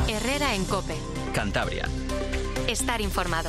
Herrera en COPE. Cantabria. Estar informado.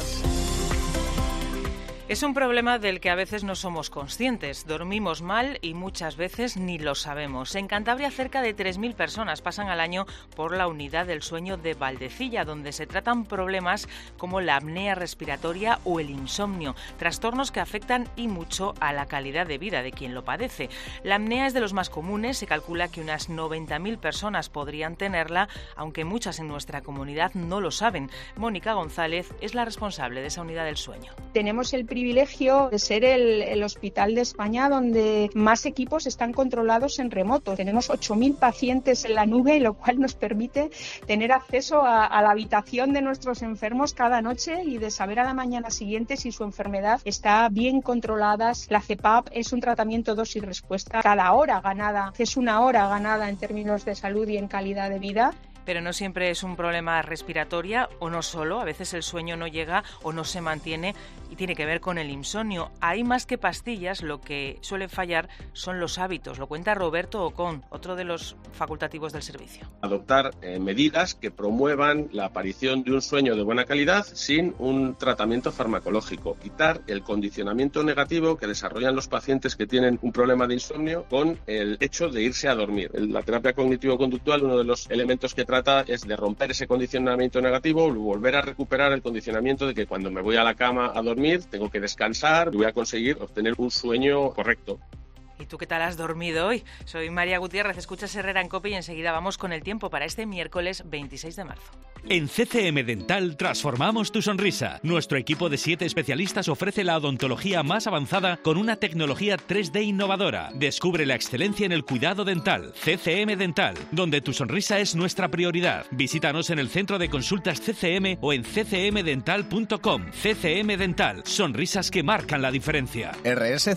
Es un problema del que a veces no somos conscientes. Dormimos mal y muchas veces ni lo sabemos. En Cantabria, cerca de 3.000 personas pasan al año por la unidad del sueño de Valdecilla, donde se tratan problemas como la apnea respiratoria o el insomnio, trastornos que afectan y mucho a la calidad de vida de quien lo padece. La apnea es de los más comunes. Se calcula que unas 90.000 personas podrían tenerla, aunque muchas en nuestra comunidad no lo saben. Mónica González es la responsable de esa unidad del sueño. Tenemos el privilegio de ser el hospital de España donde más equipos están controlados en remoto. Tenemos 8.000 pacientes en la nube, lo cual nos permite tener acceso a la habitación de nuestros enfermos cada noche y de saber a la mañana siguiente si su enfermedad está bien controlada. La CPAP es un tratamiento dosis-respuesta. Cada hora ganada es una hora ganada en términos de salud y en calidad de vida. Pero no siempre es un problema respiratorio o no solo, a veces el sueño no llega o no se mantiene y tiene que ver con el insomnio. Hay más que pastillas, lo que suele fallar son los hábitos, lo cuenta Roberto Ocón, otro de los facultativos del servicio. Adoptar medidas que promuevan la aparición de un sueño de buena calidad sin un tratamiento farmacológico. Quitar el condicionamiento negativo que desarrollan los pacientes que tienen un problema de insomnio con el hecho de irse a dormir. La terapia cognitivo-conductual, uno de los elementos que trata es de romper ese condicionamiento negativo, volver a recuperar el condicionamiento de que cuando me voy a la cama a dormir tengo que descansar y voy a conseguir obtener un sueño correcto. ¿Y tú qué tal has dormido hoy? Soy María Gutiérrez, escuchas Herrera en COPE y enseguida vamos con el tiempo para este miércoles 26 de marzo. En CCM Dental transformamos tu sonrisa. Nuestro equipo de 7 especialistas ofrece la odontología más avanzada con una tecnología 3D innovadora. Descubre la excelencia en el cuidado dental. CCM Dental, donde tu sonrisa es nuestra prioridad. Visítanos en el centro de consultas CCM o en ccmdental.com. CCM Dental, sonrisas que marcan la diferencia. RS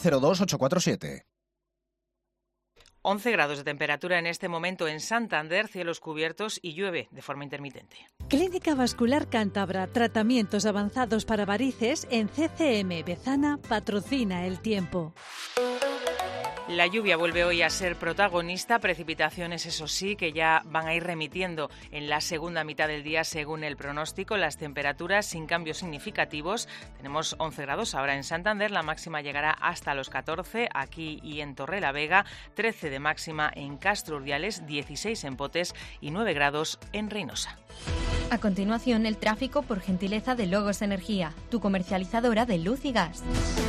02847. 11 grados de temperatura en este momento en Santander, cielos cubiertos y llueve de forma intermitente. Clínica Vascular Cántabra, tratamientos avanzados para varices en CCM Bezana, patrocina el tiempo. La lluvia vuelve hoy a ser protagonista, precipitaciones eso sí que ya van a ir remitiendo en la segunda mitad del día según el pronóstico. Las temperaturas sin cambios significativos, tenemos 11 grados ahora en Santander, la máxima llegará hasta los 14 aquí y en Torrelavega, 13 de máxima en Castro Urdiales, 16 en Potes y 9 grados en Reynosa. A continuación, el tráfico por gentileza de Logos Energía, tu comercializadora de luz y gas.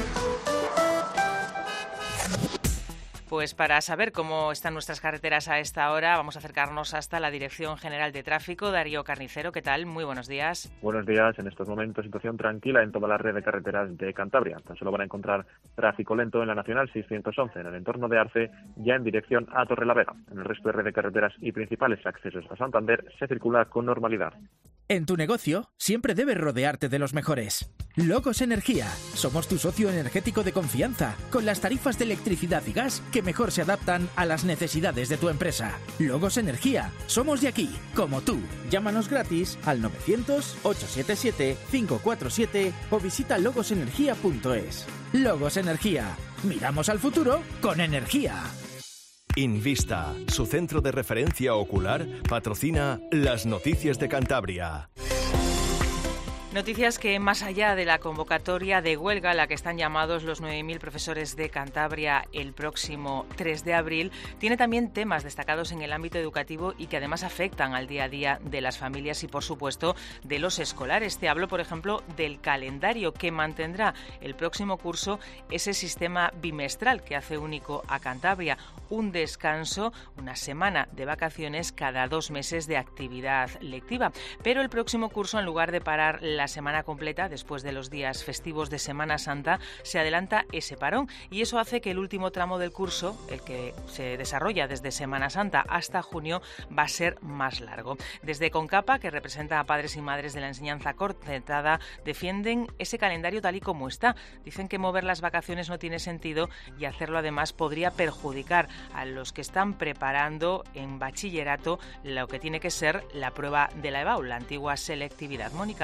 Pues para saber cómo están nuestras carreteras a esta hora, vamos a acercarnos hasta la Dirección General de Tráfico. Darío Carnicero, ¿qué tal? Muy buenos días. Buenos días. En estos momentos, situación tranquila en toda la red de carreteras de Cantabria. Tan solo van a encontrar tráfico lento en la Nacional 611, en el entorno de Arce, ya en dirección a Torrelavega. En el resto de red de carreteras y principales accesos a Santander se circula con normalidad. En tu negocio siempre debes rodearte de los mejores. Logos Energía. Somos tu socio energético de confianza, con las tarifas de electricidad y gas que mejor se adaptan a las necesidades de tu empresa. Logos Energía. Somos de aquí, como tú. Llámanos gratis al 900-877-547 o visita logosenergia.es. Logos Energía. Miramos al futuro con energía. Invista, su centro de referencia ocular, patrocina las noticias de Cantabria. Noticias que, más allá de la convocatoria de huelga a la que están llamados los 9.000 profesores de Cantabria el próximo 3 de abril, tiene también temas destacados en el ámbito educativo y que además afectan al día a día de las familias y, por supuesto, de los escolares. Te hablo, por ejemplo, del calendario que mantendrá el próximo curso ese sistema bimestral que hace único a Cantabria. Un descanso, una semana de vacaciones cada 2 meses de actividad lectiva. Pero el próximo curso, en lugar de parar la semana completa después de los días festivos de Semana Santa, se adelanta ese parón y eso hace que el último tramo del curso, el que se desarrolla desde Semana Santa hasta junio, va a ser más largo. Desde CONCAPA, que representa a padres y madres de la enseñanza concertada, defienden ese calendario tal y como está. Dicen que mover las vacaciones no tiene sentido y hacerlo además podría perjudicar a los que están preparando en bachillerato lo que tiene que ser la prueba de la EBAU, la antigua selectividad. Mónica Aro.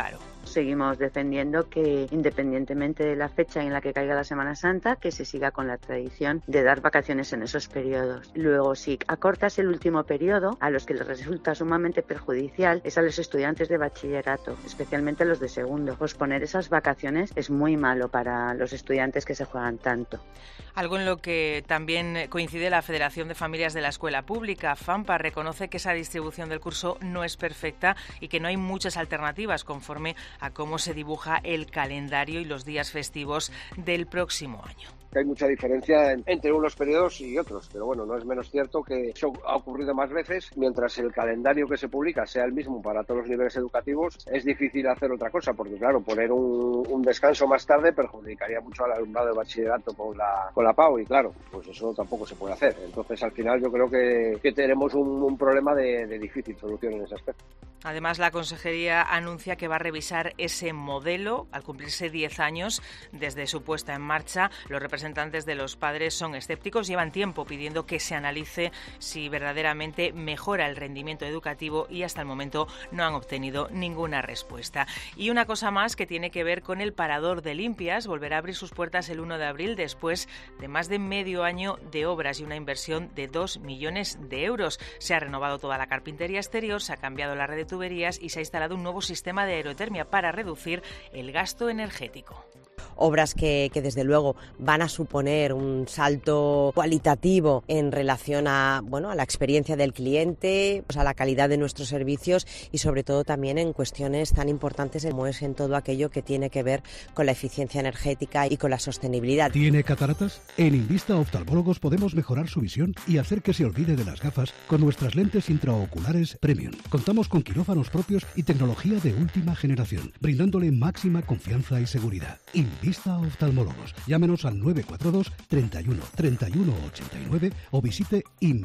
Seguimos defendiendo que, independientemente de la fecha en la que caiga la Semana Santa, que se siga con la tradición de dar vacaciones en esos periodos. Luego, si acortas el último periodo, a los que les resulta sumamente perjudicial es a los estudiantes de bachillerato, especialmente los de segundo. Posponer esas vacaciones es muy malo para los estudiantes que se juegan tanto. Algo en lo que también coincide la Federación de Familias de la Escuela Pública. FAMPA reconoce que esa distribución del curso no es perfecta y que no hay muchas alternativas conforme a cómo se dibuja el calendario y los días festivos del próximo año. Hay mucha diferencia entre unos periodos y otros, pero bueno, no es menos cierto que eso ha ocurrido más veces. Mientras el calendario que se publica sea el mismo para todos los niveles educativos, es difícil hacer otra cosa, porque claro, poner un descanso más tarde perjudicaría mucho al alumnado de bachillerato con la PAU, y claro, pues eso tampoco se puede hacer. Entonces, al final yo creo que tenemos un problema de difícil solución en ese aspecto. Además, la Consejería anuncia que va a revisar ese modelo al cumplirse 10 años desde su puesta en marcha. Los representantes de los padres son escépticos, llevan tiempo pidiendo que se analice si verdaderamente mejora el rendimiento educativo y hasta el momento no han obtenido ninguna respuesta. Y una cosa más que tiene que ver con el Parador de Limpias. Volverá a abrir sus puertas el 1 de abril después de más de medio año de obras y una inversión de 2 millones de euros. Se ha renovado toda la carpintería exterior, se ha cambiado la red de tuberías y se ha instalado un nuevo sistema de aerotermia para reducir el gasto energético. Obras que desde luego van a suponer un salto cualitativo en relación a la experiencia del cliente, a la calidad de nuestros servicios y sobre todo también en cuestiones tan importantes como es en todo aquello que tiene que ver con la eficiencia energética y con la sostenibilidad. ¿Tiene cataratas? En Invista Oftalmólogos podemos mejorar su visión y hacer que se olvide de las gafas con nuestras lentes intraoculares Premium. Contamos con quirófanos propios y tecnología de última generación, brindándole máxima confianza y seguridad. Invista Oftalmólogos. Llámenos al 942 31 31 89 o visite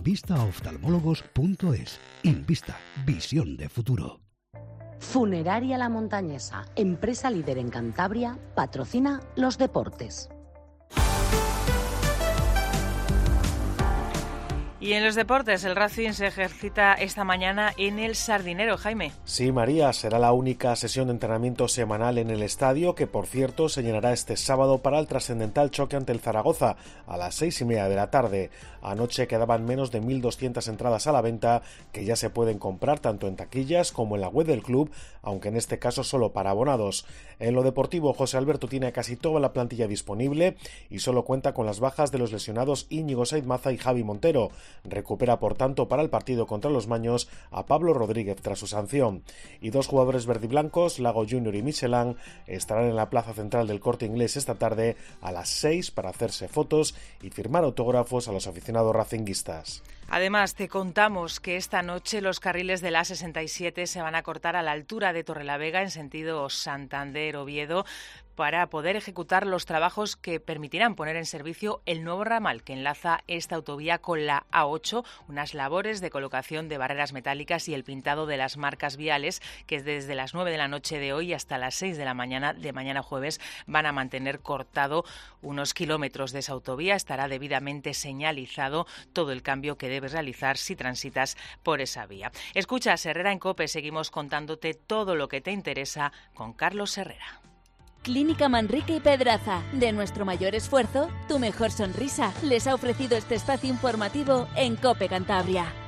invistaoftalmólogos.es. Invista, visión de futuro. Funeraria La Montañesa, empresa líder en Cantabria, patrocina los deportes. Y en los deportes, el Racing se ejercita esta mañana en el Sardinero, Jaime. Sí, María, será la única sesión de entrenamiento semanal en el estadio, que por cierto se llenará este sábado para el trascendental choque ante el Zaragoza a las 6:30 de la tarde. Anoche quedaban menos de 1.200 entradas a la venta, que ya se pueden comprar tanto en taquillas como en la web del club, aunque en este caso solo para abonados. En lo deportivo, José Alberto tiene casi toda la plantilla disponible y solo cuenta con las bajas de los lesionados Íñigo Said Maza y Javi Montero. Recupera, por tanto, para el partido contra los Maños a Pablo Rodríguez tras su sanción. Y dos jugadores verdiblancos, Lago Junior y Michelin, estarán en la plaza central del Corte Inglés esta tarde a las 6 para hacerse fotos y firmar autógrafos a los aficionados racinguistas. Además, te contamos que esta noche los carriles de la A67 se van a cortar a la altura de Torrelavega en sentido Santander-Oviedo para poder ejecutar los trabajos que permitirán poner en servicio el nuevo ramal que enlaza esta autovía con la A8, unas labores de colocación de barreras metálicas y el pintado de las marcas viales que desde las 9 de la noche de hoy hasta las 6 de la mañana de mañana jueves van a mantener cortado unos kilómetros de esa autovía. Estará debidamente señalizado todo el cambio que debes realizar si transitas por esa vía. Escuchas Herrera en COPE, seguimos contándote todo lo que te interesa con Carlos Herrera. Clínica Manrique y Pedraza. De nuestro mayor esfuerzo, tu mejor sonrisa. Les ha ofrecido este espacio informativo en COPE Cantabria.